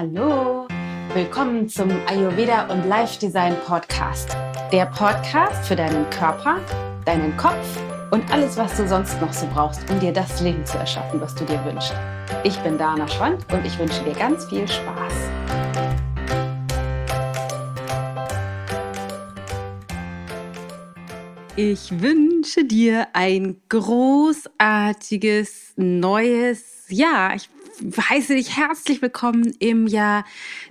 Hallo, willkommen zum Ayurveda und Life Design Podcast. Der Podcast für deinen Körper, deinen Kopf und alles, was du sonst noch so brauchst, um dir das Leben zu erschaffen, was du dir wünschst. Ich bin Dana Schwand und ich wünsche dir ganz viel Spaß. Ich wünsche dir ein großartiges neues Jahr. Ich heiße dich herzlich willkommen im Jahr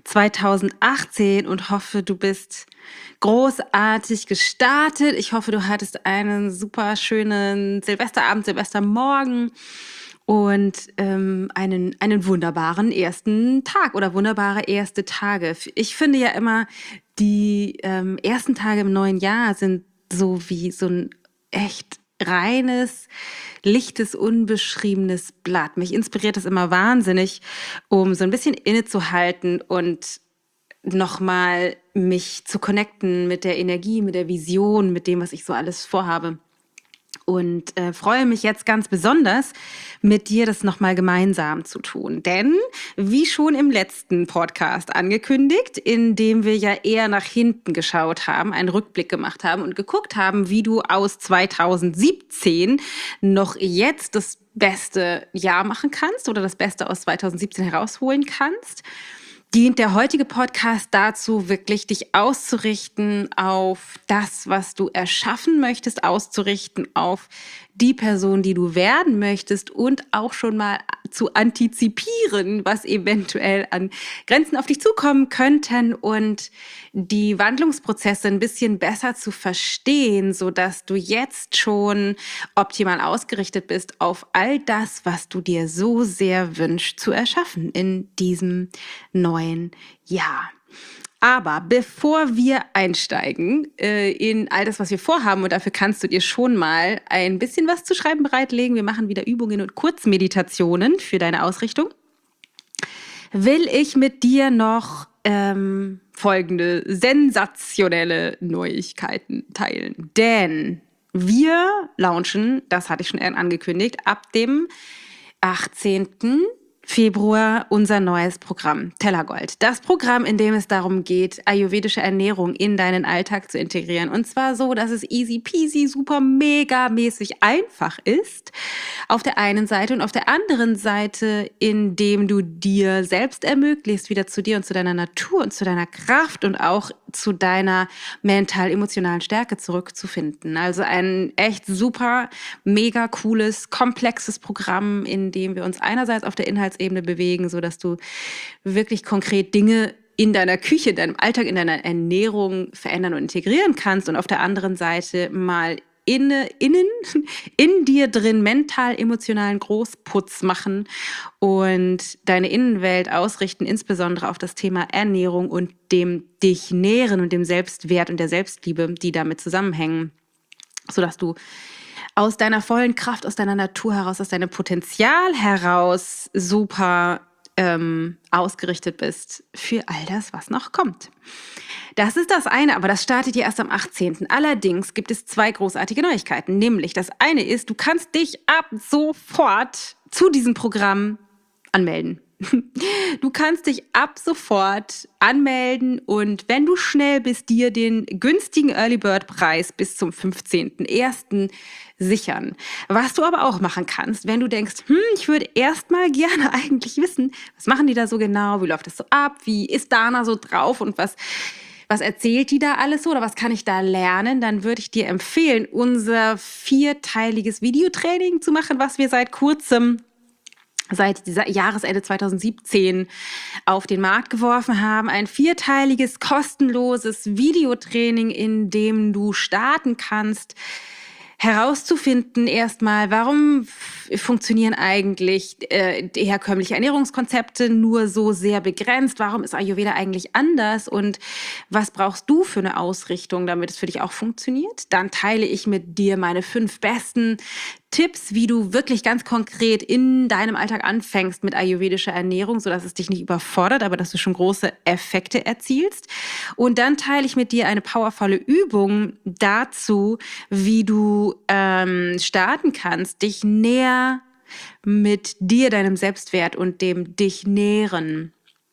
2018 und hoffe, du bist großartig gestartet. Ich hoffe, du hattest einen super schönen Silvesterabend, Silvestermorgen und einen wunderbaren ersten Tag oder wunderbare erste Tage. Ich finde ja immer, die ersten Tage im neuen Jahr sind so wie so ein echt reines, lichtes, unbeschriebenes Blatt. Mich inspiriert das immer wahnsinnig, um so ein bisschen innezuhalten und nochmal mich zu connecten mit der Energie, mit der Vision, mit dem, was ich so alles vorhabe. Und freue mich jetzt ganz besonders, mit dir das nochmal gemeinsam zu tun. Denn, wie schon im letzten Podcast angekündigt, in dem wir ja eher nach hinten geschaut haben, einen Rückblick gemacht haben und geguckt haben, wie du aus 2017 noch jetzt das beste Jahr machen kannst oder das Beste aus 2017 herausholen kannst, dient der heutige Podcast dazu, wirklich dich auszurichten auf das, was du erschaffen möchtest, auszurichten auf die Person, die du werden möchtest und auch schon mal zu antizipieren, was eventuell an Grenzen auf dich zukommen könnten und die Wandlungsprozesse ein bisschen besser zu verstehen, sodass du jetzt schon optimal ausgerichtet bist auf all das, was du dir so sehr wünschst zu erschaffen in diesem neuen Jahr. Aber bevor wir einsteigen in all das, was wir vorhaben, und dafür kannst du dir schon mal ein bisschen was zu schreiben bereitlegen, wir machen wieder Übungen und Kurzmeditationen für deine Ausrichtung, will ich mit dir noch folgende sensationelle Neuigkeiten teilen. Denn wir launchen, das hatte ich schon angekündigt, ab dem 18. Februar unser neues Programm Tellergold. Das Programm, in dem es darum geht, ayurvedische Ernährung in deinen Alltag zu integrieren. Und zwar so, dass es easy peasy, super mega mäßig einfach ist. Auf der einen Seite und auf der anderen Seite, indem du dir selbst ermöglicht, wieder zu dir und zu deiner Natur und zu deiner Kraft und auch zu deiner mental-emotionalen Stärke zurückzufinden. Also ein echt super, mega cooles, komplexes Programm, in dem wir uns einerseits auf der Inhaltsebene bewegen, sodass du wirklich konkret Dinge in deiner Küche, in deinem Alltag, in deiner Ernährung verändern und integrieren kannst und auf der anderen Seite mal in dir drin mental-emotionalen Großputz machen und deine Innenwelt ausrichten, insbesondere auf das Thema Ernährung und dem dich nähren und dem Selbstwert und der Selbstliebe, die damit zusammenhängen, sodass du aus deiner vollen Kraft, aus deiner Natur heraus, aus deinem Potenzial heraus super ausgerichtet bist für all das, was noch kommt. Das ist das eine, aber das startet ja erst am 18. Allerdings gibt es zwei großartige Neuigkeiten. Nämlich das eine ist, du kannst dich ab sofort zu diesem Programm anmelden. Du kannst dich ab sofort anmelden und wenn du schnell bist, dir den günstigen Early Bird Preis bis zum 15.01. sichern. Was du aber auch machen kannst, wenn du denkst, ich würde erstmal gerne eigentlich wissen, was machen die da so genau, wie läuft das so ab, wie ist Dana so drauf und was erzählt die da alles so oder was kann ich da lernen, dann würde ich dir empfehlen, unser 4-teiliges Videotraining zu machen, was wir seit kurzem, seit dieser Jahresende 2017 auf den Markt geworfen haben. Ein 4-teiliges, kostenloses Videotraining, in dem du starten kannst, herauszufinden erstmal, warum funktionieren eigentlich herkömmliche Ernährungskonzepte nur so sehr begrenzt? Warum ist Ayurveda eigentlich anders? Und was brauchst du für eine Ausrichtung, damit es für dich auch funktioniert? Dann teile ich mit dir meine 5 besten Tipps, wie du wirklich ganz konkret in deinem Alltag anfängst mit ayurvedischer Ernährung, sodass es dich nicht überfordert, aber dass du schon große Effekte erzielst. Und dann teile ich mit dir eine powervolle Übung dazu, wie du starten kannst, dich näher mit dir, deinem Selbstwert und dem dich nähren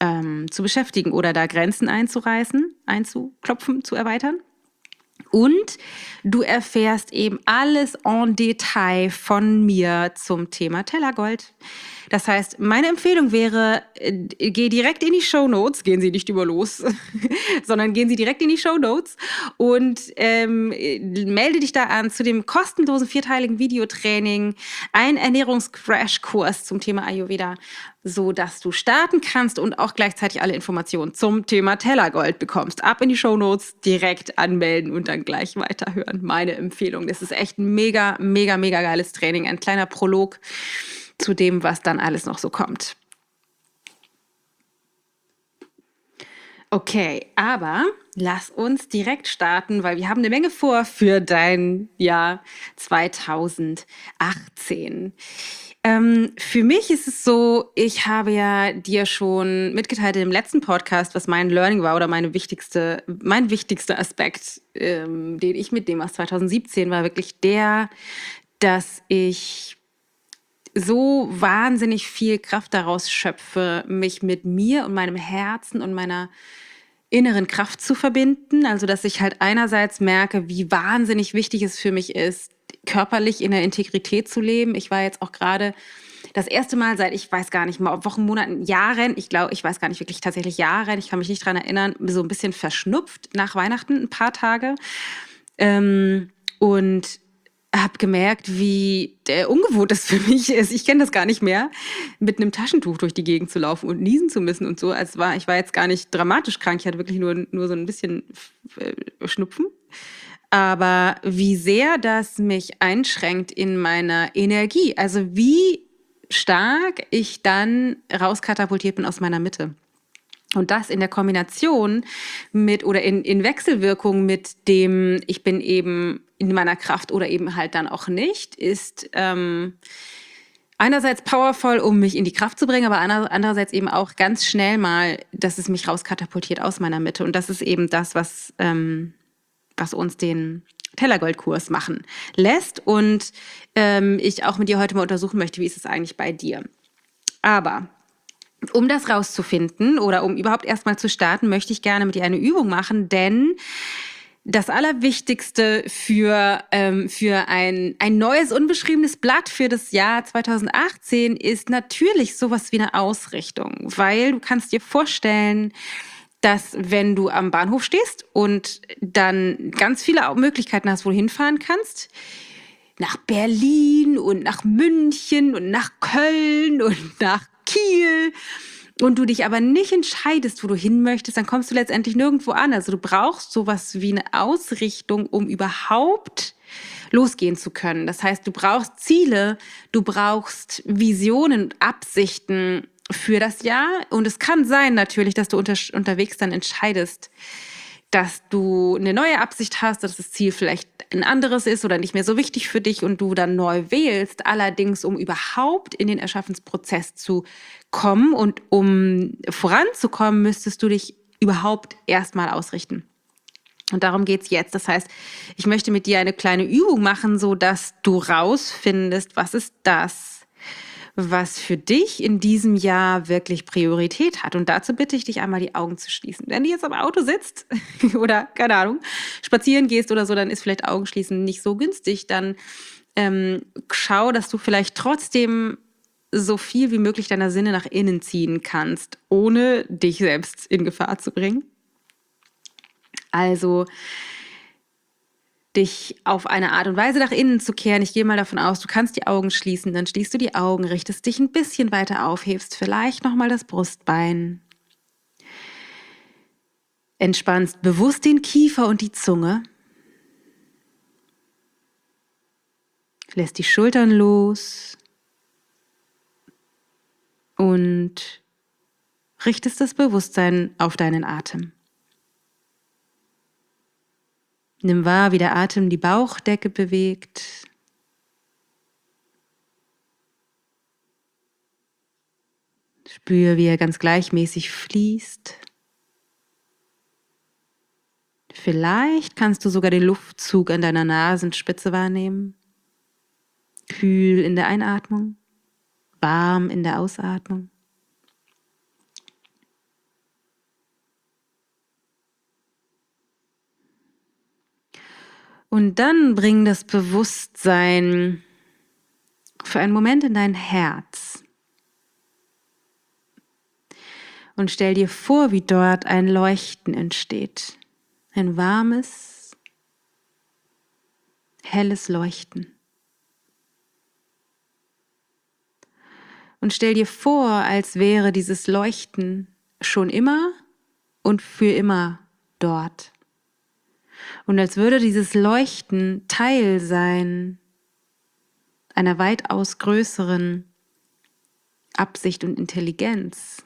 zu beschäftigen oder da Grenzen einzureißen, einzuklopfen, zu erweitern. Und du erfährst eben alles en Detail von mir zum Thema Tellergold. Das heißt, meine Empfehlung wäre, geh direkt in die Shownotes, gehen Sie nicht über los, sondern gehen Sie direkt in die Shownotes und melde dich da an zu dem kostenlosen 4-teiligen Videotraining, ein Ernährungscrashkurs zum Thema Ayurveda, so dass du starten kannst und auch gleichzeitig alle Informationen zum Thema Tellergold bekommst. Ab in die Shownotes, direkt anmelden und dann gleich weiterhören. Meine Empfehlung. Das ist echt ein mega, mega, mega geiles Training. Ein kleiner Prolog zu dem, was dann alles noch so kommt. Okay, aber lass uns direkt starten, weil wir haben eine Menge vor für dein Jahr 2018. Für mich ist es so, ich habe ja dir schon mitgeteilt in dem letzten Podcast, was mein Learning war oder mein wichtigster Aspekt, den ich mitnehme aus 2017, war wirklich der, dass ich so wahnsinnig viel Kraft daraus schöpfe, mich mit mir und meinem Herzen und meiner inneren Kraft zu verbinden. Also, dass ich halt einerseits merke, wie wahnsinnig wichtig es für mich ist, körperlich in der Integrität zu leben. Ich war jetzt auch gerade das erste Mal seit, ich weiß gar nicht mal, Wochen, Monaten, Jahren, ich glaube, ich weiß gar nicht wirklich tatsächlich Jahren, ich kann mich nicht dran erinnern, so ein bisschen verschnupft nach Weihnachten, ein paar Tage. Und habe gemerkt, wie ungewohnt das für mich ist. Ich kenne das gar nicht mehr, mit einem Taschentuch durch die Gegend zu laufen und niesen zu müssen und so. Ich war jetzt gar nicht dramatisch krank, ich hatte wirklich nur so ein bisschen Schnupfen. Aber wie sehr das mich einschränkt in meiner Energie. Also wie stark ich dann rauskatapultiert bin aus meiner Mitte. Und das in der Kombination mit oder in Wechselwirkung mit dem, ich bin eben in meiner Kraft oder eben halt dann auch nicht, ist einerseits powerful, um mich in die Kraft zu bringen, aber andererseits eben auch ganz schnell mal, dass es mich rauskatapultiert aus meiner Mitte. Und das ist eben das, was uns den Tellergoldkurs machen lässt. Und ich auch mit dir heute mal untersuchen möchte, wie ist es eigentlich bei dir. Aber um das rauszufinden oder um überhaupt erstmal zu starten, möchte ich gerne mit dir eine Übung machen, denn das Allerwichtigste für ein neues, unbeschriebenes Blatt für das Jahr 2018 ist natürlich sowas wie eine Ausrichtung, weil du kannst dir vorstellen, dass wenn du am Bahnhof stehst und dann ganz viele Möglichkeiten hast, wo du hinfahren kannst, nach Berlin und nach München und nach Köln und nach Kiel und du dich aber nicht entscheidest, wo du hin möchtest, dann kommst du letztendlich nirgendwo an. Also du brauchst sowas wie eine Ausrichtung, um überhaupt losgehen zu können. Das heißt, du brauchst Ziele, du brauchst Visionen und Absichten für das Jahr. Und es kann sein natürlich, dass du unterwegs dann entscheidest, dass du eine neue Absicht hast, dass das Ziel vielleicht ein anderes ist oder nicht mehr so wichtig für dich und du dann neu wählst. Allerdings, um überhaupt in den Erschaffensprozess zu kommen und um voranzukommen, müsstest du dich überhaupt erstmal ausrichten. Und darum geht's jetzt. Das heißt, ich möchte mit dir eine kleine Übung machen, so dass du rausfindest, was ist das, was für dich in diesem Jahr wirklich Priorität hat. Und dazu bitte ich dich einmal, die Augen zu schließen. Wenn du jetzt am Auto sitzt oder, keine Ahnung, spazieren gehst oder so, dann ist vielleicht Augenschließen nicht so günstig. Dann schau, dass du vielleicht trotzdem so viel wie möglich deiner Sinne nach innen ziehen kannst, ohne dich selbst in Gefahr zu bringen. Also dich auf eine Art und Weise nach innen zu kehren. Ich gehe mal davon aus, du kannst die Augen schließen, dann schließt du die Augen, richtest dich ein bisschen weiter auf, hebst vielleicht nochmal das Brustbein. Entspannst bewusst den Kiefer und die Zunge. Lässt die Schultern los und richtest das Bewusstsein auf deinen Atem. Nimm wahr, wie der Atem die Bauchdecke bewegt. Spür, wie er ganz gleichmäßig fließt. Vielleicht kannst du sogar den Luftzug an deiner Nasenspitze wahrnehmen. Kühl in der Einatmung, warm in der Ausatmung. Und dann bring das Bewusstsein für einen Moment in dein Herz. Und stell dir vor, wie dort ein Leuchten entsteht. Ein warmes, helles Leuchten. Und stell dir vor, als wäre dieses Leuchten schon immer und für immer dort. Und als würde dieses Leuchten Teil sein einer weitaus größeren Absicht und Intelligenz,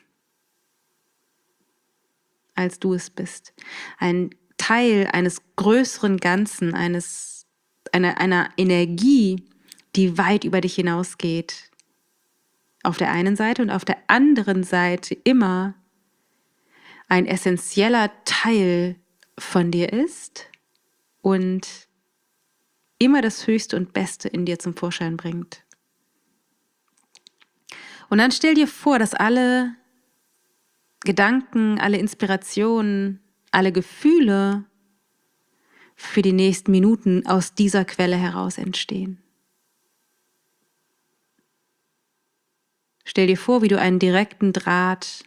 als du es bist. Ein Teil eines größeren Ganzen, einer Energie, die weit über dich hinausgeht. Auf der einen Seite und auf der anderen Seite immer ein essentieller Teil von dir ist und immer das Höchste und Beste in dir zum Vorschein bringt. Und dann stell dir vor, dass alle Gedanken, alle Inspirationen, alle Gefühle für die nächsten Minuten aus dieser Quelle heraus entstehen. Stell dir vor, wie du einen direkten Draht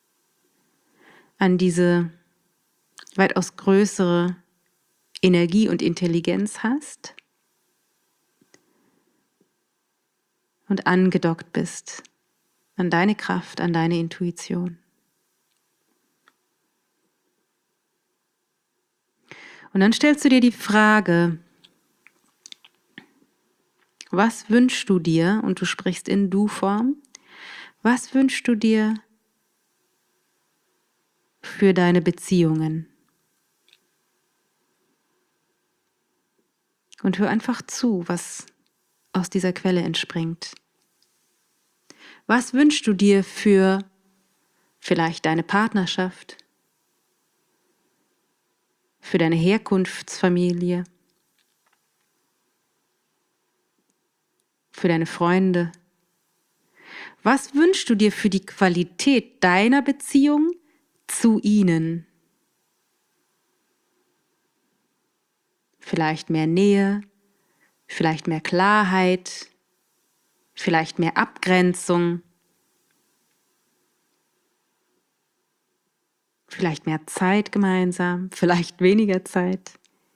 an diese weitaus größere Energie und Intelligenz hast und angedockt bist an deine Kraft, an deine Intuition. Und dann stellst du dir die Frage, was wünschst du dir, und du sprichst in Du-Form, was wünschst du dir für deine Beziehungen? Und hör einfach zu, was aus dieser Quelle entspringt. Was wünschst du dir für vielleicht deine Partnerschaft, für deine Herkunftsfamilie, für deine Freunde? Was wünschst du dir für die Qualität deiner Beziehung zu ihnen? Vielleicht mehr Nähe, vielleicht mehr Klarheit, vielleicht mehr Abgrenzung, vielleicht mehr Zeit gemeinsam, vielleicht weniger Zeit.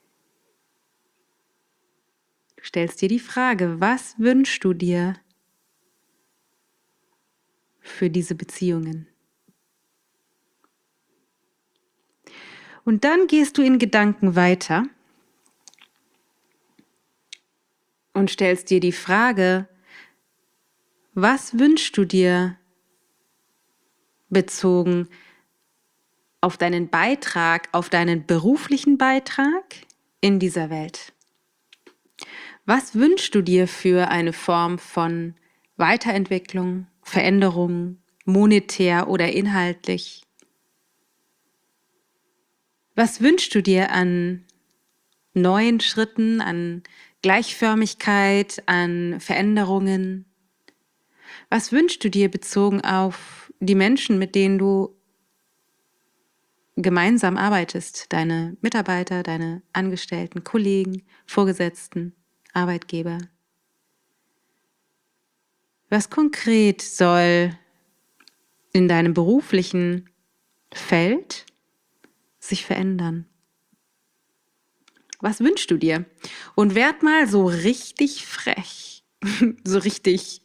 Du stellst dir die Frage, was wünschst du dir für diese Beziehungen? Und dann gehst du in Gedanken weiter und stellst dir die Frage, was wünschst du dir bezogen auf deinen Beitrag, auf deinen beruflichen Beitrag in dieser Welt? Was wünschst du dir für eine Form von Weiterentwicklung, Veränderung, monetär oder inhaltlich? Was wünschst du dir an neuen Schritten, an Gleichförmigkeit, an Veränderungen? Was wünschst du dir bezogen auf die Menschen, mit denen du gemeinsam arbeitest? Deine Mitarbeiter, deine Angestellten, Kollegen, Vorgesetzten, Arbeitgeber? Was konkret soll in deinem beruflichen Feld sich verändern? Was wünschst du dir? Und werd mal so richtig frech, so richtig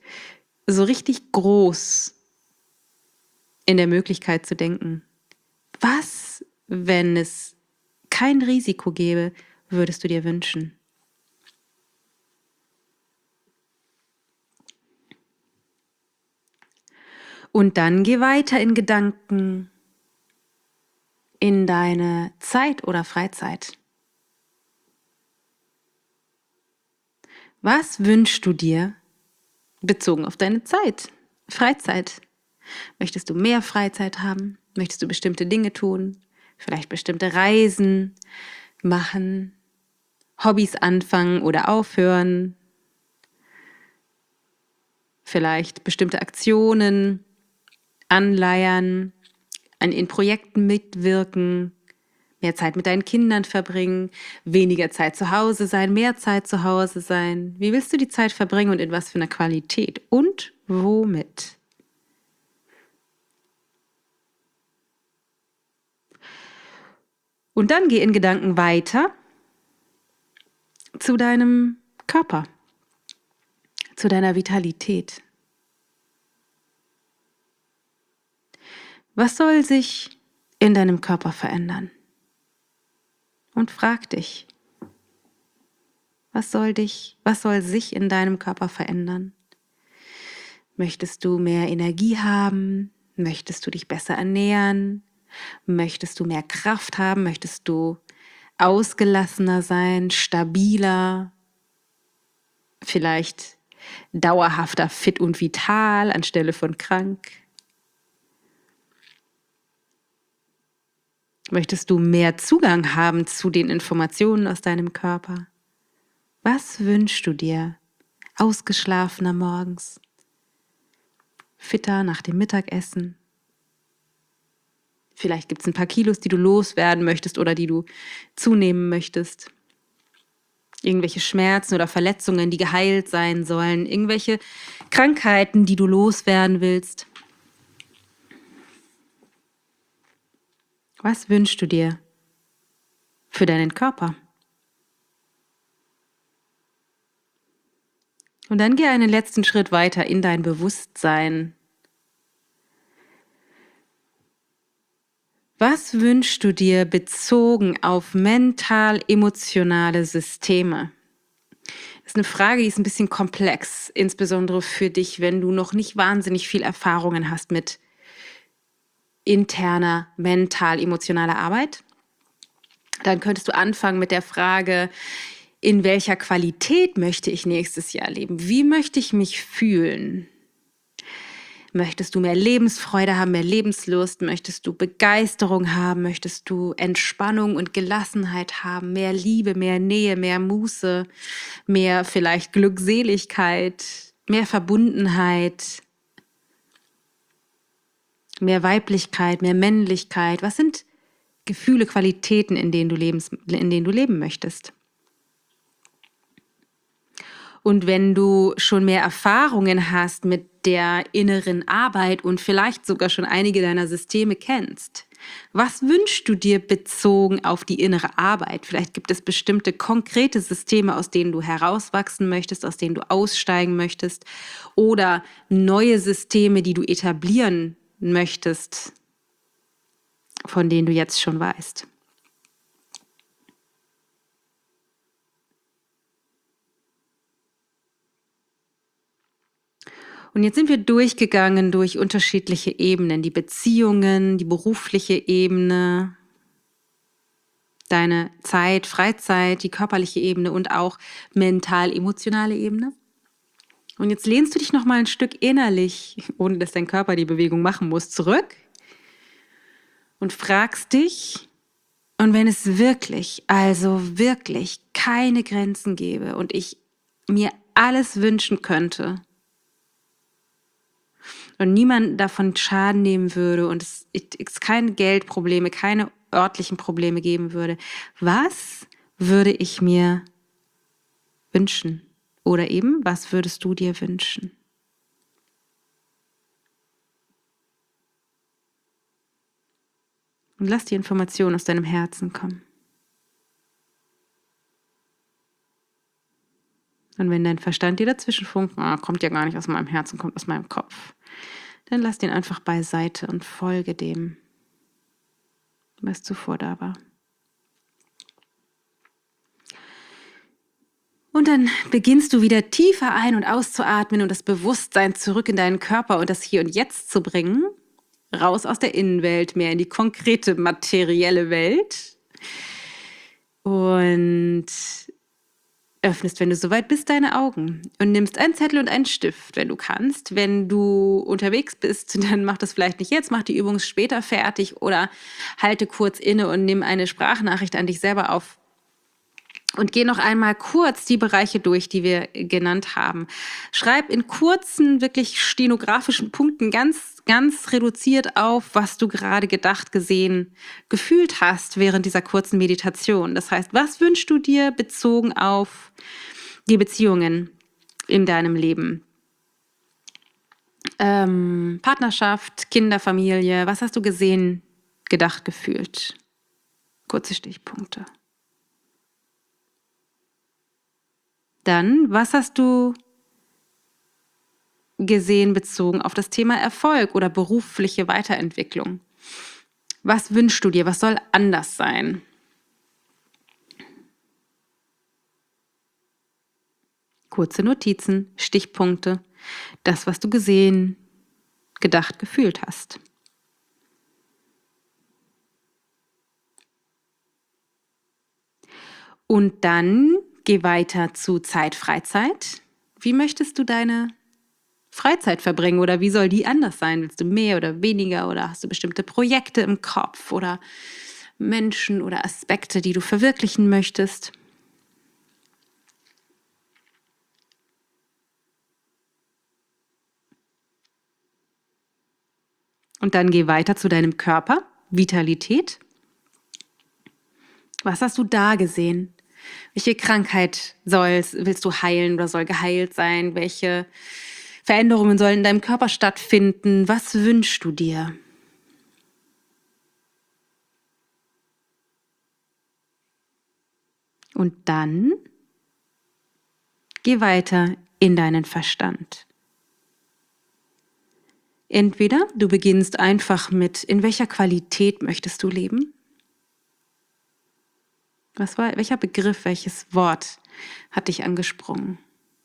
groß in der Möglichkeit zu denken. Was, wenn es kein Risiko gäbe, würdest du dir wünschen? Und dann geh weiter in Gedanken in deine Zeit oder Freizeit. Was wünschst du dir bezogen auf deine Zeit, Freizeit? Möchtest du mehr Freizeit haben? Möchtest du bestimmte Dinge tun? Vielleicht bestimmte Reisen machen, Hobbys anfangen oder aufhören? Vielleicht bestimmte Aktionen anleiern, in Projekten mitwirken, Mehr Zeit mit deinen Kindern verbringen, weniger Zeit zu Hause sein, mehr Zeit zu Hause sein. Wie willst du die Zeit verbringen und in was für einer Qualität? Und womit? Und dann geh in Gedanken weiter zu deinem Körper, zu deiner Vitalität. Was soll sich in deinem Körper verändern? Und frag dich, was soll sich in deinem Körper verändern? Möchtest du mehr Energie haben? Möchtest du dich besser ernähren? Möchtest du mehr Kraft haben? Möchtest du ausgelassener sein, stabiler, vielleicht dauerhafter fit und vital anstelle von krank? Möchtest du mehr Zugang haben zu den Informationen aus deinem Körper? Was wünschst du dir? Ausgeschlafener morgens? Fitter nach dem Mittagessen? Vielleicht gibt es ein paar Kilos, die du loswerden möchtest oder die du zunehmen möchtest. Irgendwelche Schmerzen oder Verletzungen, die geheilt sein sollen. Irgendwelche Krankheiten, die du loswerden willst. Was wünschst du dir für deinen Körper? Und dann geh einen letzten Schritt weiter in dein Bewusstsein. Was wünschst du dir bezogen auf mental-emotionale Systeme? Das ist eine Frage, die ist ein bisschen komplex, insbesondere für dich, wenn du noch nicht wahnsinnig viel Erfahrungen hast mit interner mental-emotionaler Arbeit. Dann könntest du anfangen mit der Frage, in welcher Qualität möchte ich nächstes Jahr leben? Wie möchte ich mich fühlen? Möchtest du mehr Lebensfreude haben, mehr Lebenslust? Möchtest du Begeisterung haben? Möchtest du Entspannung und Gelassenheit haben? Mehr Liebe, mehr Nähe, mehr Muße, mehr vielleicht Glückseligkeit, mehr Verbundenheit, mehr Weiblichkeit, mehr Männlichkeit? Was sind Gefühle, Qualitäten, in denen du leben möchtest? Und wenn du schon mehr Erfahrungen hast mit der inneren Arbeit und vielleicht sogar schon einige deiner Systeme kennst, was wünschst du dir bezogen auf die innere Arbeit? Vielleicht gibt es bestimmte konkrete Systeme, aus denen du herauswachsen möchtest, aus denen du aussteigen möchtest, oder neue Systeme, die du etablieren möchtest, von denen du jetzt schon weißt. Und jetzt sind wir durchgegangen durch unterschiedliche Ebenen, die Beziehungen, die berufliche Ebene, deine Zeit, Freizeit, die körperliche Ebene und auch mental-emotionale Ebene. Und jetzt lehnst du dich noch mal ein Stück innerlich, ohne dass dein Körper die Bewegung machen muss, zurück und fragst dich, und wenn es wirklich, also wirklich keine Grenzen gäbe und ich mir alles wünschen könnte, und niemand davon Schaden nehmen würde und es keine Geldprobleme, keine örtlichen Probleme geben würde, was würde ich mir wünschen? Oder eben, was würdest du dir wünschen? Und lass die Information aus deinem Herzen kommen. Und wenn dein Verstand dir dazwischen funkt, kommt ja gar nicht aus meinem Herzen, kommt aus meinem Kopf, dann lass den einfach beiseite und folge dem, was zuvor da war. Und dann beginnst du wieder tiefer ein- und auszuatmen und das Bewusstsein zurück in deinen Körper und das Hier und Jetzt zu bringen, raus aus der Innenwelt, mehr in die konkrete, materielle Welt. Und öffnest, wenn du soweit bist, deine Augen und nimmst einen Zettel und einen Stift, wenn du kannst. Wenn du unterwegs bist, dann mach das vielleicht nicht jetzt, mach die Übung später fertig oder halte kurz inne und nimm eine Sprachnachricht an dich selber auf. Und geh noch einmal kurz die Bereiche durch, die wir genannt haben. Schreib in kurzen, wirklich stenografischen Punkten ganz ganz reduziert auf, was du gerade gedacht, gesehen, gefühlt hast während dieser kurzen Meditation. Das heißt, was wünschst du dir bezogen auf die Beziehungen in deinem Leben? Partnerschaft, Kinder, Familie, was hast du gesehen, gedacht, gefühlt? Kurze Stichpunkte. Dann, was hast du gesehen bezogen auf das Thema Erfolg oder berufliche Weiterentwicklung? Was wünschst du dir? Was soll anders sein? Kurze Notizen, Stichpunkte, das, was du gesehen, gedacht, gefühlt hast. Und dann geh weiter zu Zeit, Freizeit. Wie möchtest du deine Freizeit verbringen oder wie soll die anders sein? Willst du mehr oder weniger oder hast du bestimmte Projekte im Kopf oder Menschen oder Aspekte, die du verwirklichen möchtest? Und dann geh weiter zu deinem Körper, Vitalität. Was hast du da gesehen? Welche Krankheit willst du heilen oder soll geheilt sein? Welche Veränderungen sollen in deinem Körper stattfinden? Was wünschst du dir? Und dann geh weiter in deinen Verstand. Entweder du beginnst einfach mit, in welcher Qualität möchtest du leben? Welcher Begriff, welches Wort hat dich angesprungen?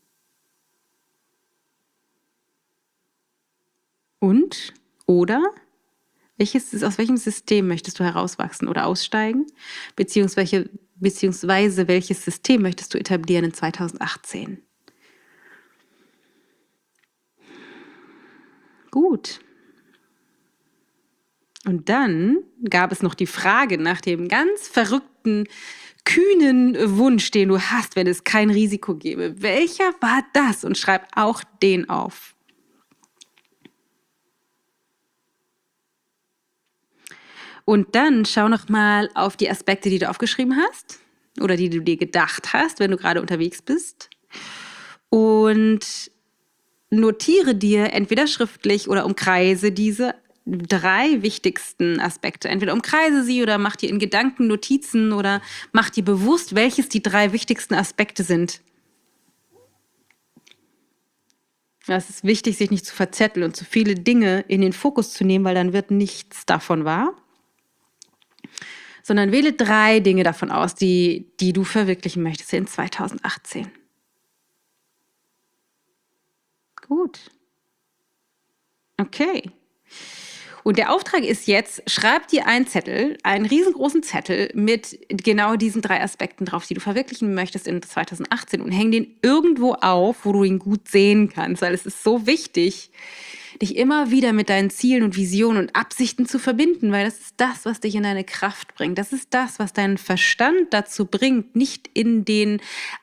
Und, oder, aus welchem System möchtest du herauswachsen oder aussteigen? Beziehungsweise welches System möchtest du etablieren in 2018? Gut. Und dann gab es noch die Frage nach dem ganz verrückten, kühnen Wunsch, den du hast, wenn es kein Risiko gäbe. Welcher war das? Und schreib auch den auf. Und dann schau noch mal auf die Aspekte, die du aufgeschrieben hast oder die du dir gedacht hast, wenn du gerade unterwegs bist. Und notiere dir entweder schriftlich oder umkreise diese 3 wichtigsten Aspekte. Entweder umkreise sie oder mach dir in Gedanken Notizen oder mach dir bewusst, welches die 3 wichtigsten Aspekte sind. Es ist wichtig, sich nicht zu verzetteln und zu viele Dinge in den Fokus zu nehmen, weil dann wird nichts davon wahr. Sondern wähle 3 Dinge davon aus, die du verwirklichen möchtest in 2018. Gut. Okay. Und der Auftrag ist jetzt, schreib dir einen riesengroßen Zettel mit genau diesen 3 Aspekten drauf, die du verwirklichen möchtest in 2018 und häng den irgendwo auf, wo du ihn gut sehen kannst, weil es ist so wichtig, dich immer wieder mit deinen Zielen und Visionen und Absichten zu verbinden, weil das ist das, was dich in deine Kraft bringt. Das ist das, was deinen Verstand dazu bringt, nicht in den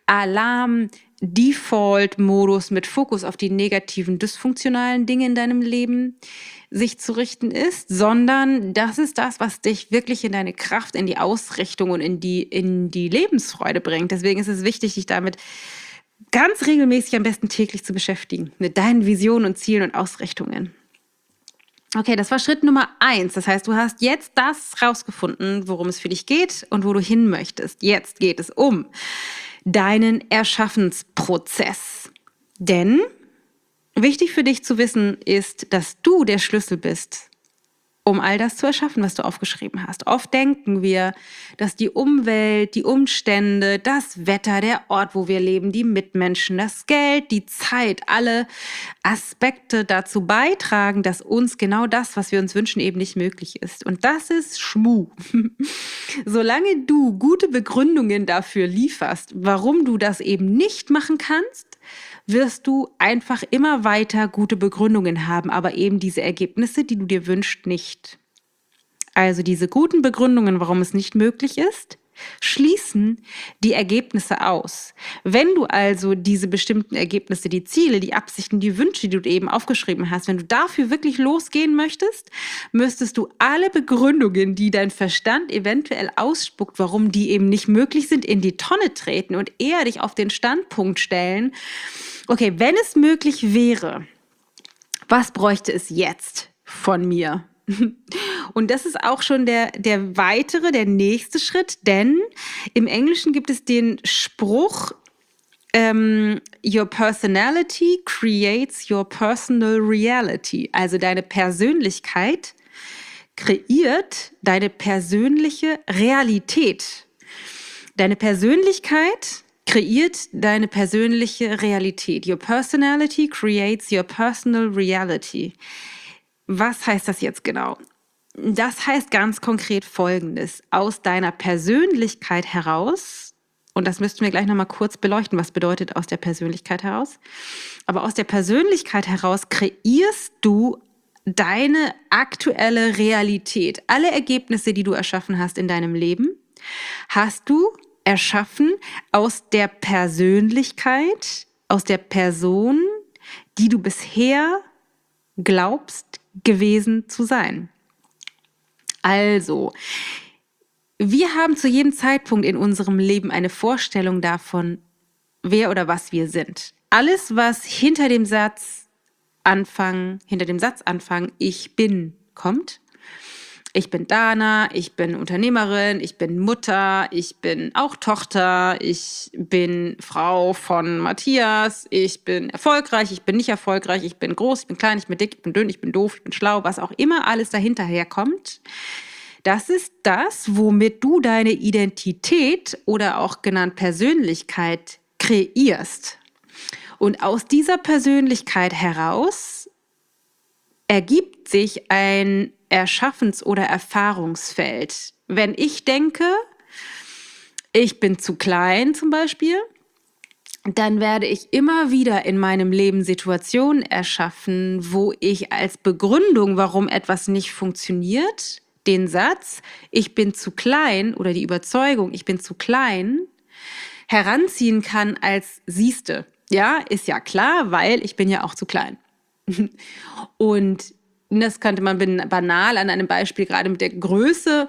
Alarm-Default-Modus mit Fokus auf die negativen, dysfunktionalen Dinge in deinem Leben sich zu richten ist, sondern das ist das, was dich wirklich in deine Kraft, in die Ausrichtung und in die Lebensfreude bringt. Deswegen ist es wichtig, dich damit ganz regelmäßig, am besten täglich zu beschäftigen, mit deinen Visionen und Zielen und Ausrichtungen. Okay, das war Schritt Nummer 1. Das heißt, du hast jetzt das rausgefunden, worum es für dich geht und wo du hin möchtest. Jetzt geht es um deinen Erschaffensprozess. Denn wichtig für dich zu wissen ist, dass du der Schlüssel bist, um all das zu erschaffen, was du aufgeschrieben hast. Oft denken wir, dass die Umwelt, die Umstände, das Wetter, der Ort, wo wir leben, die Mitmenschen, das Geld, die Zeit, alle Aspekte dazu beitragen, dass uns genau das, was wir uns wünschen, eben nicht möglich ist. Und das ist Schmuh. Solange du gute Begründungen dafür lieferst, warum du das eben nicht machen kannst, wirst du einfach immer weiter gute Begründungen haben, aber eben diese Ergebnisse, die du dir wünschst, nicht. Also diese guten Begründungen, warum es nicht möglich ist, schließen die Ergebnisse aus. Wenn du also diese bestimmten Ergebnisse, die Ziele, die Absichten, die Wünsche, die du eben aufgeschrieben hast, wenn du dafür wirklich losgehen möchtest, müsstest du alle Begründungen, die dein Verstand eventuell ausspuckt, warum die eben nicht möglich sind, in die Tonne treten und eher dich auf den Standpunkt stellen, okay, wenn es möglich wäre, was bräuchte es jetzt von mir? Und das ist auch schon der nächste Schritt, denn im Englischen gibt es den Spruch, your personality creates your personal reality. Also deine Persönlichkeit kreiert deine persönliche Realität. Deine Persönlichkeit kreiert deine persönliche Realität. Your personality creates your personal reality. Was heißt das jetzt genau? Das heißt ganz konkret Folgendes. Aus deiner Persönlichkeit heraus, und das müssten wir gleich nochmal kurz beleuchten, was bedeutet aus der Persönlichkeit heraus, aber aus der Persönlichkeit heraus kreierst du deine aktuelle Realität. Alle Ergebnisse, die du erschaffen hast in deinem Leben, hast du erschaffen aus der Persönlichkeit, aus der Person, die du bisher glaubst, gewesen zu sein. Also, wir haben zu jedem Zeitpunkt in unserem Leben eine Vorstellung davon, wer oder was wir sind. Alles, was hinter dem Satzanfang, ich bin, kommt. Ich bin Dana, ich bin Unternehmerin, ich bin Mutter, ich bin auch Tochter, ich bin Frau von Matthias, ich bin erfolgreich, ich bin nicht erfolgreich, ich bin groß, ich bin klein, ich bin dick, ich bin dünn, ich bin doof, ich bin schlau, was auch immer alles dahinterher kommt. Das ist das, womit du deine Identität oder auch genannt Persönlichkeit kreierst. Und aus dieser Persönlichkeit heraus ergibt sich ein Erschaffens- oder Erfahrungsfeld. Wenn ich denke, ich bin zu klein zum Beispiel, dann werde ich immer wieder in meinem Leben Situationen erschaffen, wo ich als Begründung, warum etwas nicht funktioniert, den Satz, ich bin zu klein oder die Überzeugung, ich bin zu klein, heranziehen kann als siehste. Ja, ist ja klar, weil ich bin ja auch zu klein. Und das könnte man banal an einem Beispiel gerade mit der Größe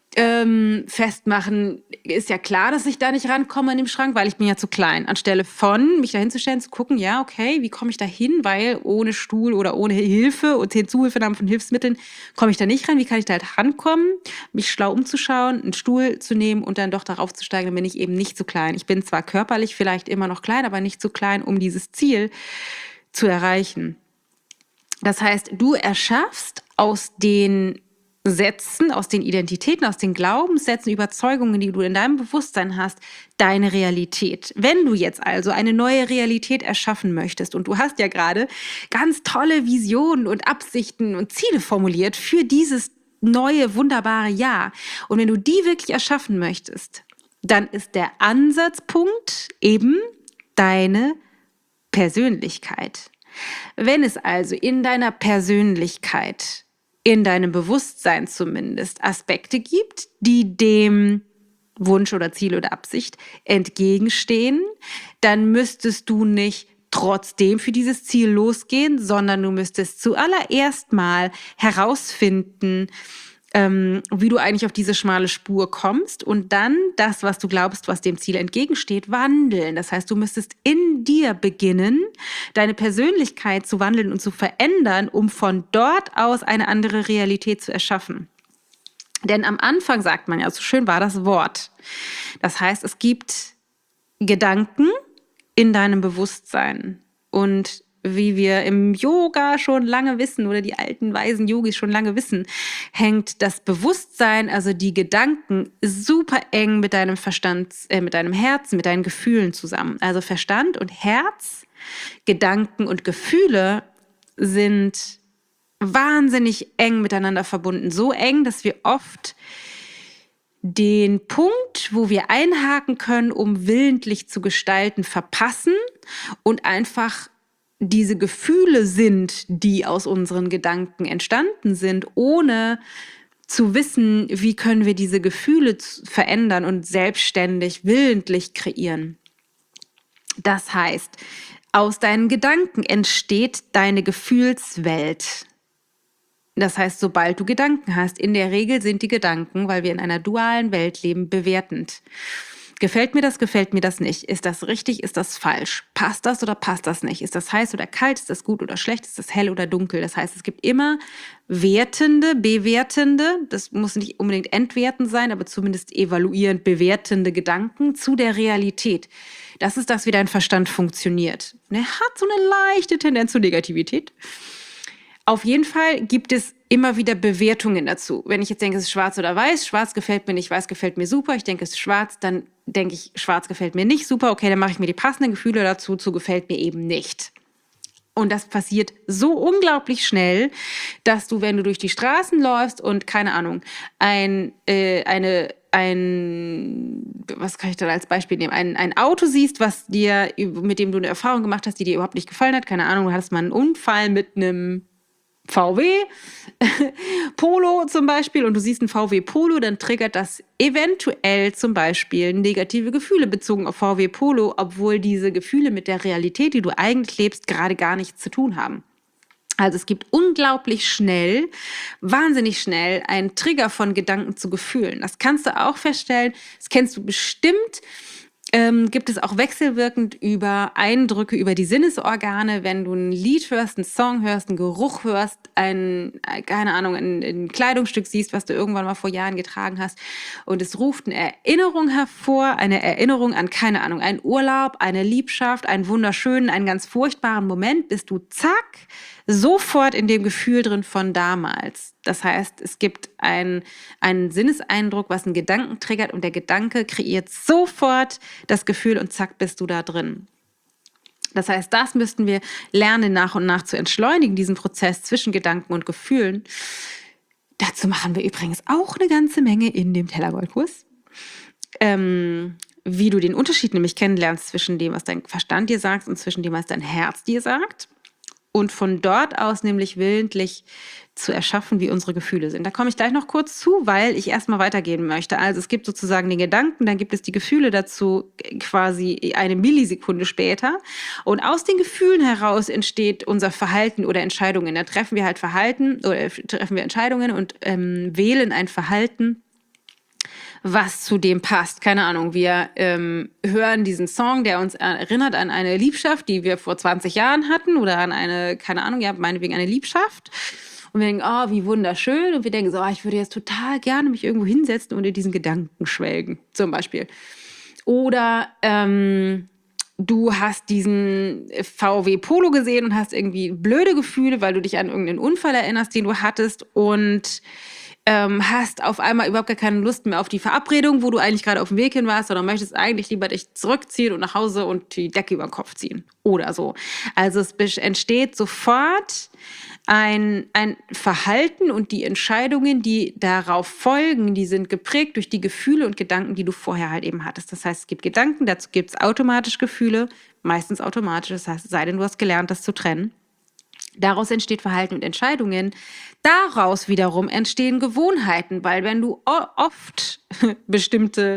festmachen. Ist ja klar, dass ich da nicht rankomme in dem Schrank, weil ich bin ja zu klein. Anstelle von mich da hinzustellen, zu gucken, ja, okay, wie komme ich da hin, weil ohne Stuhl oder ohne Hilfe und Zuhilfenahmen von Hilfsmitteln komme ich da nicht ran. Wie kann ich da halt rankommen, mich schlau umzuschauen, einen Stuhl zu nehmen und dann doch darauf zu steigen, dann bin ich eben nicht zu klein. Ich bin zwar körperlich vielleicht immer noch klein, aber nicht zu klein, um dieses Ziel zu erreichen. Das heißt, du erschaffst aus den Sätzen, aus den Identitäten, aus den Glaubenssätzen, Überzeugungen, die du in deinem Bewusstsein hast, deine Realität. Wenn du jetzt also eine neue Realität erschaffen möchtest und du hast ja gerade ganz tolle Visionen und Absichten und Ziele formuliert für dieses neue, wunderbare Jahr und wenn du die wirklich erschaffen möchtest, dann ist der Ansatzpunkt eben deine Persönlichkeit. Wenn es also in deiner Persönlichkeit, in deinem Bewusstsein zumindest Aspekte gibt, die dem Wunsch oder Ziel oder Absicht entgegenstehen, dann müsstest du nicht trotzdem für dieses Ziel losgehen, sondern du müsstest zuallererst mal herausfinden, wie du eigentlich auf diese schmale Spur kommst und dann das, was du glaubst, was dem Ziel entgegensteht, wandeln. Das heißt, du müsstest in dir beginnen, deine Persönlichkeit zu wandeln und zu verändern, um von dort aus eine andere Realität zu erschaffen. Denn am Anfang sagt man ja, so schön war das Wort. Das heißt, es gibt Gedanken in deinem Bewusstsein und wie wir im Yoga schon lange wissen oder die alten weisen Yogis schon lange wissen, hängt das Bewusstsein, also die Gedanken, super eng mit deinem Verstand, mit deinem Herzen, mit deinen Gefühlen zusammen. Also Verstand und Herz, Gedanken und Gefühle sind wahnsinnig eng miteinander verbunden. So eng, dass wir oft den Punkt, wo wir einhaken können, um willentlich zu gestalten, verpassen und einfach diese Gefühle sind, die aus unseren Gedanken entstanden sind, ohne zu wissen, wie können wir diese Gefühle verändern und selbstständig, willentlich kreieren. Das heißt, aus deinen Gedanken entsteht deine Gefühlswelt. Das heißt, sobald du Gedanken hast, in der Regel sind die Gedanken, weil wir in einer dualen Welt leben, bewertend. Gefällt mir das nicht? Ist das richtig, ist das falsch? Passt das oder passt das nicht? Ist das heiß oder kalt? Ist das gut oder schlecht? Ist das hell oder dunkel? Das heißt, es gibt immer wertende, bewertende, das muss nicht unbedingt entwertend sein, aber zumindest evaluierend bewertende Gedanken zu der Realität. Das ist das, wie dein Verstand funktioniert. Und er hat so eine leichte Tendenz zur Negativität. Auf jeden Fall gibt es immer wieder Bewertungen dazu. Wenn ich jetzt denke, es ist schwarz oder weiß, schwarz gefällt mir nicht, weiß gefällt mir super. Ich denke, es ist schwarz, dann denke ich, schwarz gefällt mir nicht super. Okay, dann mache ich mir die passenden Gefühle dazu, zu gefällt mir eben nicht. Und das passiert so unglaublich schnell, dass du, wenn du durch die Straßen läufst und, keine Ahnung, was kann ich da als Beispiel nehmen? Ein Auto siehst, mit dem du eine Erfahrung gemacht hast, die dir überhaupt nicht gefallen hat. Keine Ahnung, du hattest mal einen Unfall mit einem VW Polo zum Beispiel und du siehst einen VW Polo, dann triggert das eventuell zum Beispiel negative Gefühle bezogen auf VW Polo, obwohl diese Gefühle mit der Realität, die du eigentlich lebst, gerade gar nichts zu tun haben. Also es gibt unglaublich schnell, wahnsinnig schnell einen Trigger von Gedanken zu Gefühlen. Das kannst du auch feststellen, das kennst du bestimmt. Gibt es auch wechselwirkend über Eindrücke, über die Sinnesorgane, wenn du ein Lied hörst, einen Song hörst, einen Geruch hörst, ein Kleidungsstück siehst, was du irgendwann mal vor Jahren getragen hast und es ruft eine Erinnerung hervor, eine Erinnerung an, keine Ahnung, einen Urlaub, eine Liebschaft, einen wunderschönen, einen ganz furchtbaren Moment, bist du zack, sofort in dem Gefühl drin von damals. Das heißt, es gibt einen Sinneseindruck, was einen Gedanken triggert und der Gedanke kreiert sofort das Gefühl und zack, bist du da drin. Das heißt, das müssten wir lernen, nach und nach zu entschleunigen, diesen Prozess zwischen Gedanken und Gefühlen. Dazu machen wir übrigens auch eine ganze Menge in dem Tellergold-Kurs. Wie du den Unterschied nämlich kennenlernst zwischen dem, was dein Verstand dir sagt und zwischen dem, was dein Herz dir sagt. Und von dort aus nämlich willentlich zu erschaffen, wie unsere Gefühle sind. Da komme ich gleich noch kurz zu, weil ich erstmal weitergehen möchte. Also es gibt sozusagen den Gedanken, dann gibt es die Gefühle dazu quasi eine Millisekunde später. Und aus den Gefühlen heraus entsteht unser Verhalten oder Entscheidungen. Da treffen wir Entscheidungen und wählen ein Verhalten, was zu dem passt. Keine Ahnung, wir hören diesen Song, der uns erinnert an eine Liebschaft, die wir vor 20 Jahren hatten oder an eine, keine Ahnung, ja, meinetwegen eine Liebschaft. Und wir denken, oh, wie wunderschön. Und wir denken so, ich würde jetzt total gerne mich irgendwo hinsetzen und in diesen Gedanken schwelgen, zum Beispiel. Oder du hast diesen VW Polo gesehen und hast irgendwie blöde Gefühle, weil du dich an irgendeinen Unfall erinnerst, den du hattest und hast auf einmal überhaupt gar keine Lust mehr auf die Verabredung, wo du eigentlich gerade auf dem Weg hin warst, sondern möchtest eigentlich lieber dich zurückziehen und nach Hause und die Decke über den Kopf ziehen oder so. Also es entsteht sofort ein Verhalten und die Entscheidungen, die darauf folgen, die sind geprägt durch die Gefühle und Gedanken, die du vorher halt eben hattest. Das heißt, es gibt Gedanken, dazu gibt es automatisch Gefühle, meistens automatisch, das heißt, sei denn, du hast gelernt, das zu trennen. Daraus entsteht Verhalten und Entscheidungen. Daraus wiederum entstehen Gewohnheiten, weil wenn du oft bestimmte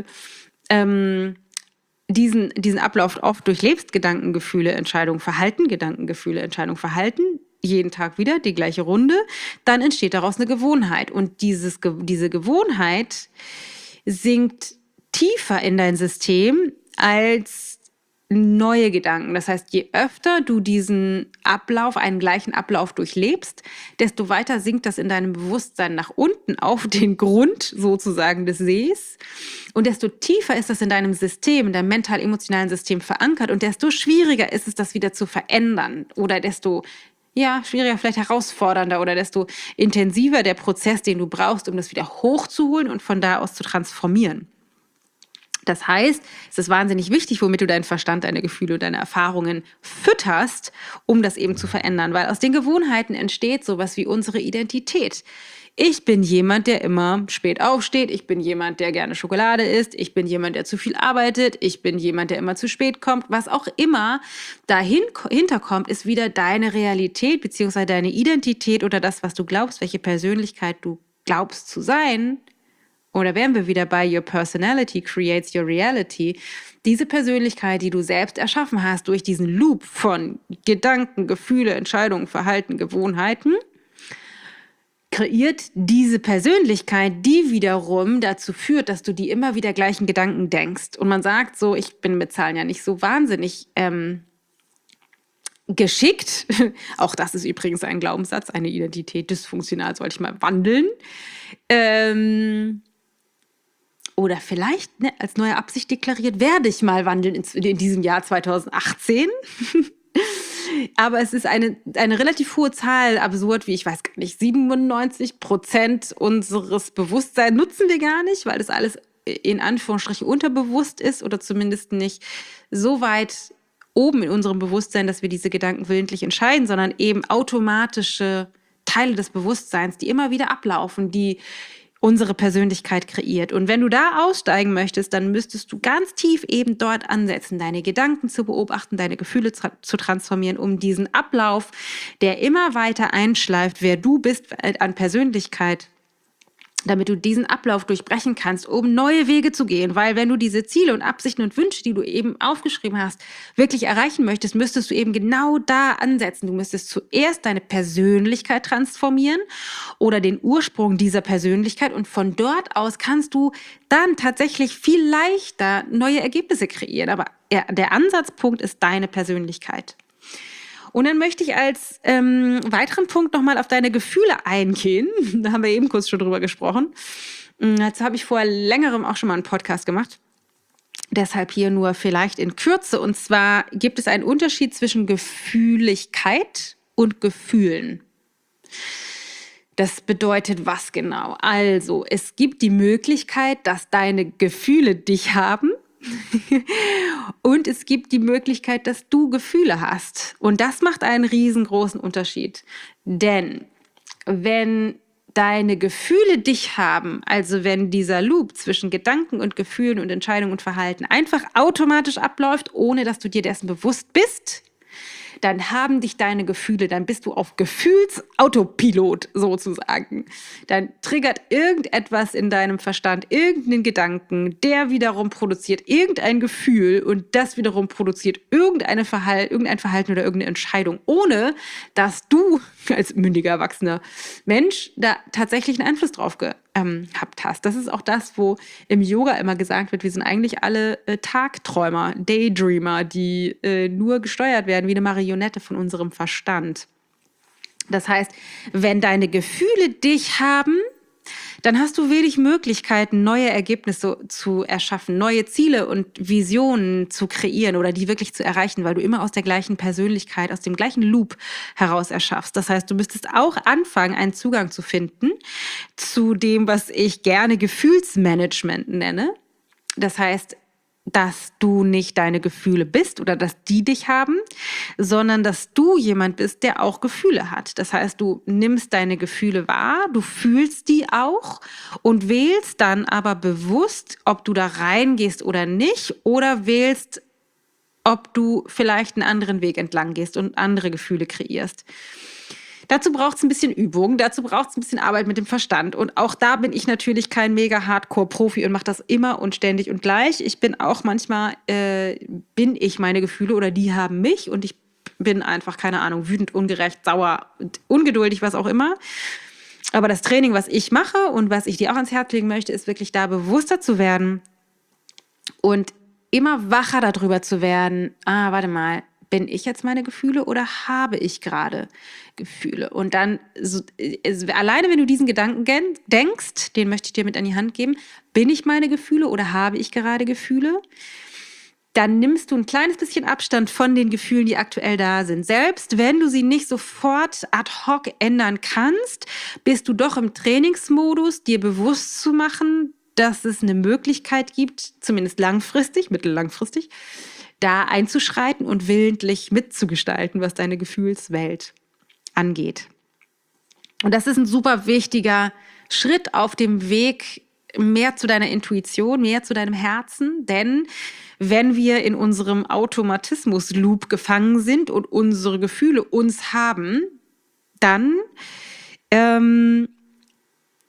diesen Ablauf oft durchlebst, Gedanken, Gefühle, Entscheidung, Verhalten, Gedanken, Gefühle, Entscheidung, Verhalten, jeden Tag wieder die gleiche Runde, dann entsteht daraus eine Gewohnheit. Und diese Gewohnheit sinkt tiefer in dein System als neue Gedanken. Das heißt, je öfter du diesen einen gleichen Ablauf durchlebst, desto weiter sinkt das in deinem Bewusstsein nach unten auf den Grund sozusagen des Sees und desto tiefer ist das in deinem System, in deinem mental-emotionalen System verankert und desto schwieriger ist es, das wieder zu verändern oder desto schwieriger, vielleicht herausfordernder oder desto intensiver der Prozess, den du brauchst, um das wieder hochzuholen und von da aus zu transformieren. Das heißt, es ist wahnsinnig wichtig, womit du deinen Verstand, deine Gefühle und deine Erfahrungen fütterst, um das eben zu verändern. Weil aus den Gewohnheiten entsteht sowas wie unsere Identität. Ich bin jemand, der immer spät aufsteht. Ich bin jemand, der gerne Schokolade isst. Ich bin jemand, der zu viel arbeitet. Ich bin jemand, der immer zu spät kommt. Was auch immer dahinter kommt, ist wieder deine Realität beziehungsweise deine Identität oder das, was du glaubst, welche Persönlichkeit du glaubst zu sein, oder wären wir wieder bei Your Personality creates your reality, diese Persönlichkeit, die du selbst erschaffen hast durch diesen Loop von Gedanken, Gefühle, Entscheidungen, Verhalten, Gewohnheiten, kreiert diese Persönlichkeit, die wiederum dazu führt, dass du die immer wieder gleichen Gedanken denkst. Und man sagt so, ich bin mit Zahlen ja nicht so wahnsinnig geschickt. Auch das ist übrigens ein Glaubenssatz, eine Identität dysfunktional sollte ich mal wandeln. Oder vielleicht als neue Absicht deklariert, werde ich mal wandeln in diesem Jahr 2018. Aber es ist eine relativ hohe Zahl, absurd, wie ich weiß gar nicht, 97% unseres Bewusstseins nutzen wir gar nicht, weil das alles in Anführungsstrichen unterbewusst ist oder zumindest nicht so weit oben in unserem Bewusstsein, dass wir diese Gedanken willentlich entscheiden, sondern eben automatische Teile des Bewusstseins, die immer wieder ablaufen, die unsere Persönlichkeit kreiert. Und wenn du da aussteigen möchtest, dann müsstest du ganz tief eben dort ansetzen, deine Gedanken zu beobachten, deine Gefühle zu transformieren, um diesen Ablauf, der immer weiter einschleift, wer du bist an Persönlichkeit, damit du diesen Ablauf durchbrechen kannst, um neue Wege zu gehen. Weil wenn du diese Ziele und Absichten und Wünsche, die du eben aufgeschrieben hast, wirklich erreichen möchtest, müsstest du eben genau da ansetzen. Du müsstest zuerst deine Persönlichkeit transformieren oder den Ursprung dieser Persönlichkeit und von dort aus kannst du dann tatsächlich viel leichter neue Ergebnisse kreieren. Aber der Ansatzpunkt ist deine Persönlichkeit. Und dann möchte ich als weiteren Punkt nochmal auf deine Gefühle eingehen. Da haben wir eben kurz schon drüber gesprochen. Dazu habe ich vor längerem auch schon mal einen Podcast gemacht. Deshalb hier nur vielleicht in Kürze. Und zwar gibt es einen Unterschied zwischen Gefühligkeit und Gefühlen. Das bedeutet was genau? Also, es gibt die Möglichkeit, dass deine Gefühle dich haben. Und es gibt die Möglichkeit, dass du Gefühle hast. Und das macht einen riesengroßen Unterschied. Denn wenn deine Gefühle dich haben, also wenn dieser Loop zwischen Gedanken und Gefühlen und Entscheidungen und Verhalten einfach automatisch abläuft, ohne dass du dir dessen bewusst bist, dann haben dich deine Gefühle, dann bist du auf Gefühlsautopilot sozusagen. Dann triggert irgendetwas in deinem Verstand, irgendeinen Gedanken, der wiederum produziert irgendein Gefühl und das wiederum produziert irgendein Verhalten oder irgendeine Entscheidung, ohne dass du als mündiger, erwachsener Mensch da tatsächlich einen Einfluss drauf gehabt hast. Das ist auch das, wo im Yoga immer gesagt wird, wir sind eigentlich alle Tagträumer, Daydreamer, die nur gesteuert werden wie eine Marionette von unserem Verstand. Das heißt, wenn deine Gefühle dich haben, dann hast du wenig Möglichkeiten, neue Ergebnisse zu erschaffen, neue Ziele und Visionen zu kreieren oder die wirklich zu erreichen, weil du immer aus der gleichen Persönlichkeit, aus dem gleichen Loop heraus erschaffst. Das heißt, du müsstest auch anfangen, einen Zugang zu finden zu dem, was ich gerne Gefühlsmanagement nenne. Das heißt, dass du nicht deine Gefühle bist oder dass die dich haben, sondern dass du jemand bist, der auch Gefühle hat. Das heißt, du nimmst deine Gefühle wahr, du fühlst die auch und wählst dann aber bewusst, ob du da reingehst oder nicht oder wählst, ob du vielleicht einen anderen Weg entlang gehst und andere Gefühle kreierst. Dazu braucht es ein bisschen Übung, dazu braucht es ein bisschen Arbeit mit dem Verstand. Und auch da bin ich natürlich kein mega Hardcore-Profi und mache das immer und ständig und gleich. Ich bin auch manchmal, bin ich meine Gefühle oder die haben mich und ich bin einfach, keine Ahnung, wütend, ungerecht, sauer, ungeduldig, was auch immer. Aber das Training, was ich mache und was ich dir auch ans Herz legen möchte, ist wirklich da bewusster zu werden und immer wacher darüber zu werden, warte mal, bin ich jetzt meine Gefühle oder habe ich gerade Gefühle? Und dann, alleine wenn du diesen Gedanken denkst, den möchte ich dir mit an die Hand geben, bin ich meine Gefühle oder habe ich gerade Gefühle? Dann nimmst du ein kleines bisschen Abstand von den Gefühlen, die aktuell da sind. Selbst wenn du sie nicht sofort ad hoc ändern kannst, bist du doch im Trainingsmodus, dir bewusst zu machen, dass es eine Möglichkeit gibt, zumindest langfristig, mittellangfristig, da einzuschreiten und willentlich mitzugestalten, was deine Gefühlswelt angeht. Und das ist ein super wichtiger Schritt auf dem Weg mehr zu deiner Intuition, mehr zu deinem Herzen, denn wenn wir in unserem Automatismus-Loop gefangen sind und unsere Gefühle uns haben, dann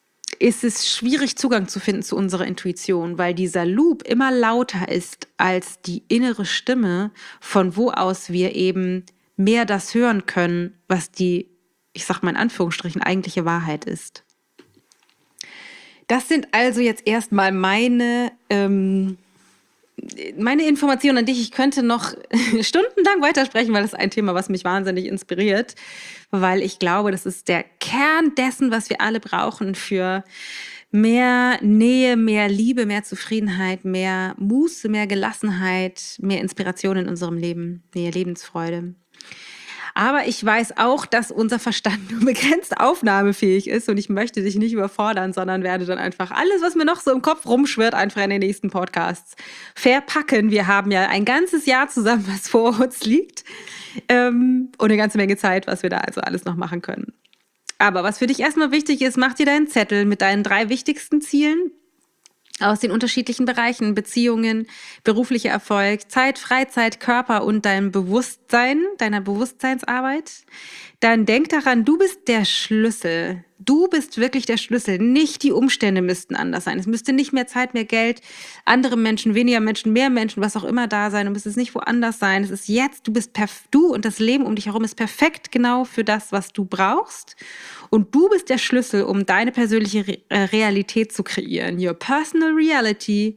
ist es schwierig, Zugang zu finden zu unserer Intuition, weil dieser Loop immer lauter ist als die innere Stimme, von wo aus wir eben mehr das hören können, was die, ich sag mal in Anführungsstrichen, eigentliche Wahrheit ist. Das sind also jetzt erstmal meine Informationen an dich. Ich könnte noch stundenlang weitersprechen, weil das ist ein Thema, was mich wahnsinnig inspiriert, weil ich glaube, das ist der Kern dessen, was wir alle brauchen für mehr Nähe, mehr Liebe, mehr Zufriedenheit, mehr Muße, mehr Gelassenheit, mehr Inspiration in unserem Leben, mehr Lebensfreude. Aber ich weiß auch, dass unser Verstand nur begrenzt aufnahmefähig ist und ich möchte dich nicht überfordern, sondern werde dann einfach alles, was mir noch so im Kopf rumschwirrt, einfach in den nächsten Podcasts verpacken. Wir haben ja ein ganzes Jahr zusammen, was vor uns liegt und eine ganze Menge Zeit, was wir da also alles noch machen können. Aber was für dich erstmal wichtig ist, mach dir deinen Zettel mit deinen 3 wichtigsten Zielen aus den unterschiedlichen Bereichen, Beziehungen, beruflicher Erfolg, Zeit, Freizeit, Körper und deinem Bewusstsein, deiner Bewusstseinsarbeit. Dann denk daran, du bist der Schlüssel. Du bist wirklich der Schlüssel. Nicht die Umstände müssten anders sein. Es müsste nicht mehr Zeit, mehr Geld, andere Menschen, weniger Menschen, mehr Menschen, was auch immer da sein. Du müsstest nicht woanders sein. Es ist jetzt, du und das Leben um dich herum ist perfekt genau für das, was du brauchst. Und du bist der Schlüssel, um deine persönliche Realität zu kreieren. Your personal reality,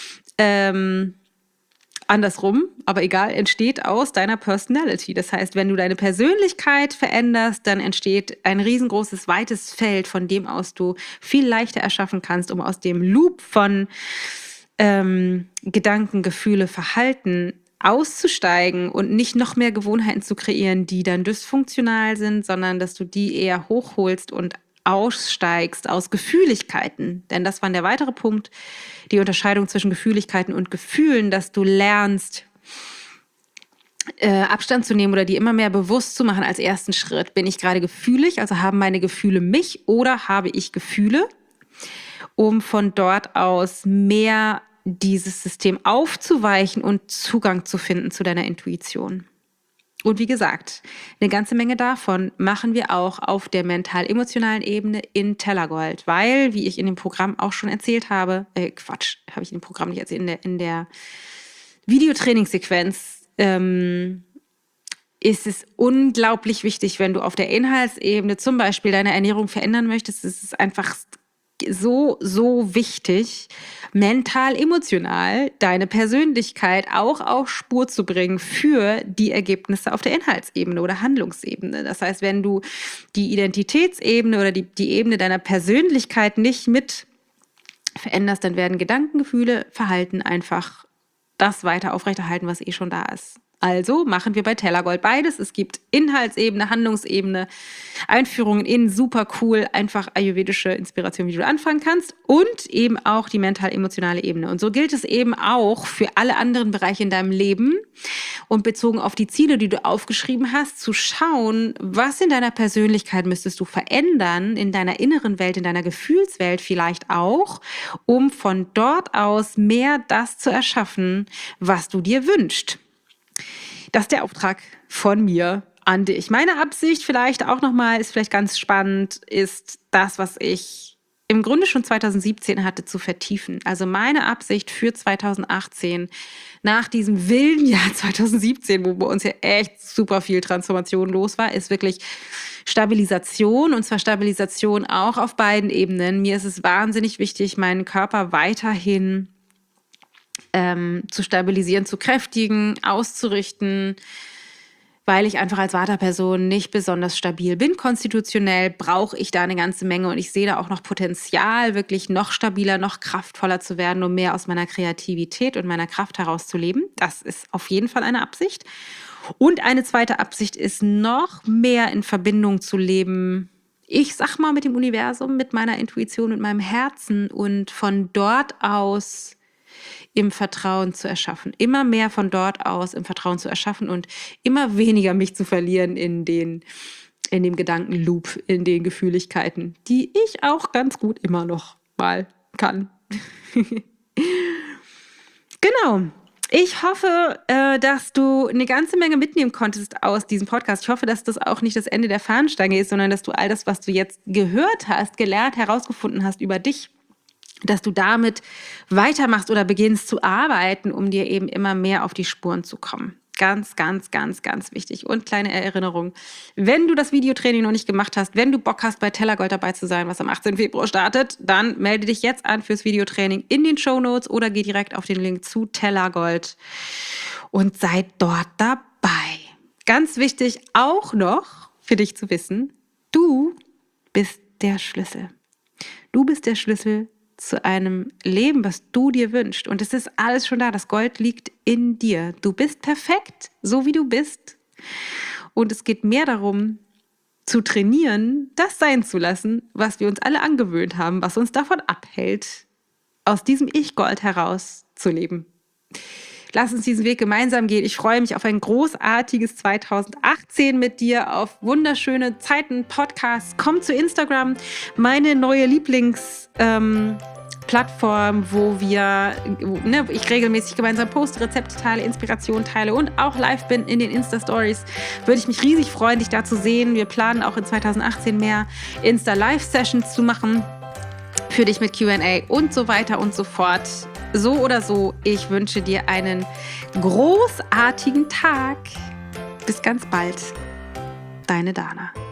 andersrum, aber egal, entsteht aus deiner Personality. Das heißt, wenn du deine Persönlichkeit veränderst, dann entsteht ein riesengroßes, weites Feld, von dem aus du viel leichter erschaffen kannst, um aus dem Loop von Gedanken, Gefühle, Verhalten auszusteigen und nicht noch mehr Gewohnheiten zu kreieren, die dann dysfunktional sind, sondern dass du die eher hochholst und aussteigst aus Gefühligkeiten. Denn das war der weitere Punkt, die Unterscheidung zwischen Gefühligkeiten und Gefühlen, dass du lernst, Abstand zu nehmen oder die immer mehr bewusst zu machen als ersten Schritt. Bin ich gerade gefühlig, also haben meine Gefühle mich oder habe ich Gefühle, um von dort aus mehr dieses System aufzuweichen und Zugang zu finden zu deiner Intuition. Und wie gesagt, eine ganze Menge davon machen wir auch auf der mental-emotionalen Ebene in Tellergold, weil, wie ich in dem Programm auch schon erzählt habe, habe ich in dem Programm nicht erzählt, in der Videotrainingssequenz ist es unglaublich wichtig, wenn du auf der Inhaltsebene zum Beispiel deine Ernährung verändern möchtest, ist es einfach so wichtig, mental, emotional deine Persönlichkeit auch auf Spur zu bringen für die Ergebnisse auf der Inhaltsebene oder Handlungsebene. Das heißt, wenn du die Identitätsebene oder die Ebene deiner Persönlichkeit nicht mit veränderst, dann werden Gedanken, Gefühle, Verhalten einfach das weiter aufrechterhalten, was schon da ist. Also machen wir bei Tellergold beides. Es gibt Inhaltsebene, Handlungsebene, Einführungen in super cool, einfach ayurvedische Inspiration, wie du anfangen kannst und eben auch die mental-emotionale Ebene. Und so gilt es eben auch für alle anderen Bereiche in deinem Leben und bezogen auf die Ziele, die du aufgeschrieben hast, zu schauen, was in deiner Persönlichkeit müsstest du verändern, in deiner inneren Welt, in deiner Gefühlswelt vielleicht auch, um von dort aus mehr das zu erschaffen, was du dir wünschst. Das ist der Auftrag von mir an dich. Meine Absicht vielleicht auch nochmal, ist vielleicht ganz spannend, ist das, was ich im Grunde schon 2017 hatte, zu vertiefen. Also meine Absicht für 2018, nach diesem wilden Jahr 2017, wo bei uns ja echt super viel Transformation los war, ist wirklich Stabilisation, und zwar Stabilisation auch auf beiden Ebenen. Mir ist es wahnsinnig wichtig, meinen Körper weiterhin zu stabilisieren, zu kräftigen, auszurichten, weil ich einfach als Vata-Person nicht besonders stabil bin. Konstitutionell brauche ich da eine ganze Menge und ich sehe da auch noch Potenzial, wirklich noch stabiler, noch kraftvoller zu werden, um mehr aus meiner Kreativität und meiner Kraft herauszuleben. Das ist auf jeden Fall eine Absicht. Und eine zweite Absicht ist, noch mehr in Verbindung zu leben, ich sag mal, mit dem Universum, mit meiner Intuition, mit meinem Herzen und von dort aus im Vertrauen zu erschaffen. Immer mehr von dort aus im Vertrauen zu erschaffen und immer weniger mich zu verlieren in dem Gedankenloop, in den Gefühligkeiten, die ich auch ganz gut immer noch mal kann. Genau. Ich hoffe, dass du eine ganze Menge mitnehmen konntest aus diesem Podcast. Ich hoffe, dass das auch nicht das Ende der Fahnenstange ist, sondern dass du all das, was du jetzt gehört hast, gelernt, herausgefunden hast über dich, dass du damit weitermachst oder beginnst zu arbeiten, um dir eben immer mehr auf die Spuren zu kommen. Ganz, ganz, ganz, ganz wichtig. Und kleine Erinnerung, wenn du das Videotraining noch nicht gemacht hast, wenn du Bock hast, bei Tellergold dabei zu sein, was am 18. Februar startet, dann melde dich jetzt an fürs Videotraining in den Shownotes oder geh direkt auf den Link zu Tellergold und sei dort dabei. Ganz wichtig auch noch für dich zu wissen, du bist der Schlüssel. Du bist der Schlüssel zu einem Leben, was du dir wünschst. Und es ist alles schon da. Das Gold liegt in dir. Du bist perfekt, so wie du bist. Und es geht mehr darum, zu trainieren, das sein zu lassen, was wir uns alle angewöhnt haben, was uns davon abhält, aus diesem Ich-Gold heraus zu leben. Lass uns diesen Weg gemeinsam gehen. Ich freue mich auf ein großartiges 2018 mit dir, auf wunderschöne Zeiten, Podcasts. Komm zu Instagram, meine neue Lieblingsplattform, wo ich regelmäßig gemeinsam poste, Rezepte teile, Inspiration teile und auch live bin in den Insta-Stories. Würde ich mich riesig freuen, dich da zu sehen. Wir planen auch in 2018 mehr Insta-Live-Sessions zu machen. Für dich mit Q&A und so weiter und so fort. So oder so, ich wünsche dir einen großartigen Tag. Bis ganz bald. Deine Dana.